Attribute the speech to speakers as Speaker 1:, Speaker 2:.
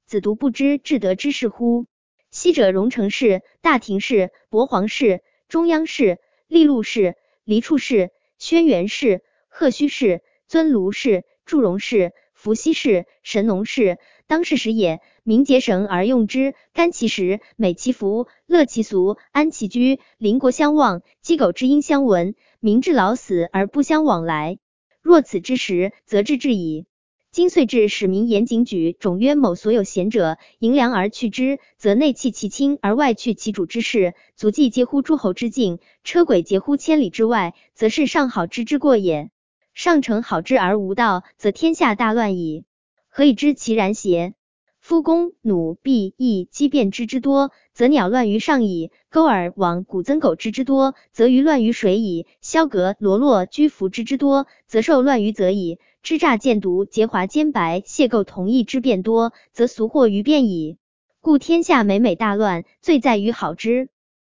Speaker 1: 子独不知至德之事乎？昔者荣成氏、大廷氏、博皇氏、中央氏、利禄氏、黎处氏、轩辕氏、贺须氏、尊卢氏、祝融氏、伏羲氏、神农氏，当世时也。名节绳而用之，甘其食，美其服，乐其俗，安其居，邻国相望，鸡狗之音相闻，民至老死而不相往来。若此之时，则治治矣。今岁至使民严谨举，种曰某所有贤者，迎良而去之，则内弃其亲而外去其主之事，足迹皆乎诸侯之境，车轨结乎千里之外，则是上好之过也。上乘好之而无道，则天下大乱矣。何以知其然邪？夫弓、弩、跸、翼、机变之多，则鸟乱于上矣；钩饵、网、骨曾狗之多，则鱼乱于水矣；萧革、罗络、居服之多，则兽乱于泽矣；支诈箭毒、劫华奸白、械构同义之变多，则俗祸于变矣。故天下每大乱，罪在于好之。